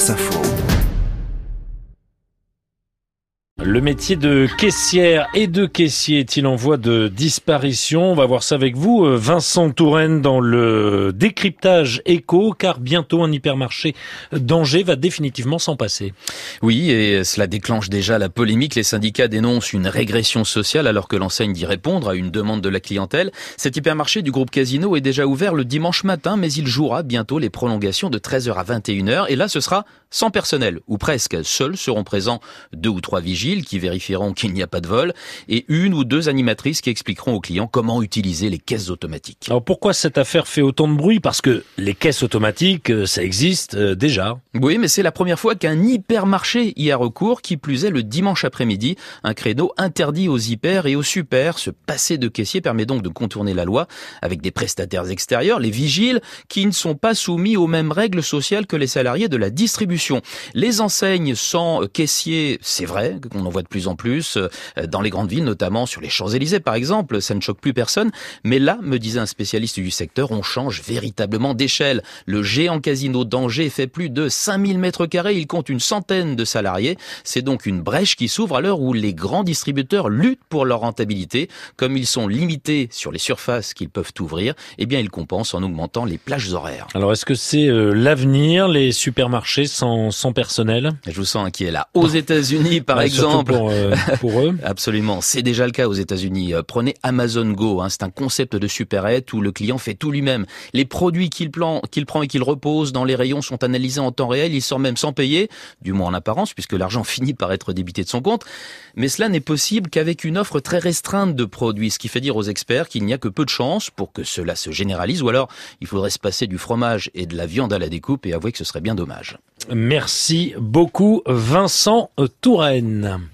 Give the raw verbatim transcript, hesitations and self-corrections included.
France Info. Le métier de caissière et de caissier est-il en voie de disparition? On va voir ça avec vous, Vincent Touraine, dans le décryptage éco, car bientôt un hypermarché d'Angers va définitivement s'en passer. Oui, et cela déclenche déjà la polémique. Les syndicats dénoncent une régression sociale alors que l'enseigne dit répondre à une demande de la clientèle. Cet hypermarché du groupe Casino est déjà ouvert le dimanche matin, mais il jouera bientôt les prolongations de treize heures à vingt et une heures. Et là, ce sera sans personnel, ou presque. Seuls seront présents deux ou trois vigiles qui vérifieront qu'il n'y a pas de vol, et une ou deux animatrices qui expliqueront aux clients comment utiliser les caisses automatiques. Alors pourquoi cette affaire fait autant de bruit? Parce que les caisses automatiques, ça existe euh, déjà. Oui, mais c'est la première fois qu'un hypermarché y a recours, qui plus est le dimanche après-midi. Un créneau interdit aux hyper et aux super. Se passer de caissier permet donc de contourner la loi avec des prestataires extérieurs, les vigiles, qui ne sont pas soumis aux mêmes règles sociales que les salariés de la distribution. Les enseignes sans caissier, c'est vrai qu'on en voit de plus en plus dans les grandes villes, notamment sur les Champs-Élysées par exemple, ça ne choque plus personne. Mais là, me disait un spécialiste du secteur, on change véritablement d'échelle. Le géant Casino d'Angers fait plus de cinq mille mètres carrés, il compte une centaine de salariés. C'est donc une brèche qui s'ouvre à l'heure où les grands distributeurs luttent pour leur rentabilité. Comme ils sont limités sur les surfaces qu'ils peuvent ouvrir, eh bien ils compensent en augmentant les plages horaires. Alors est-ce que c'est euh, l'avenir, les supermarchés sans, sans personnel? Je vous sens inquiet là. Aux États-Unis par bah, exemple. Pour, euh, pour eux. Absolument. C'est déjà le cas aux États-Unis. Prenez Amazon Go. Hein. C'est un concept de supérette où le client fait tout lui-même. Les produits qu'il, plan, qu'il prend et qu'il repose dans les rayons sont analysés en temps réel. Il sort même sans payer, du moins en apparence, puisque l'argent finit par être débité de son compte. Mais cela n'est possible qu'avec une offre très restreinte de produits, ce qui fait dire aux experts qu'il n'y a que peu de chances pour que cela se généralise, ou alors il faudrait se passer du fromage et de la viande à la découpe et avouer que ce serait bien dommage. Merci beaucoup Vincent Touraine.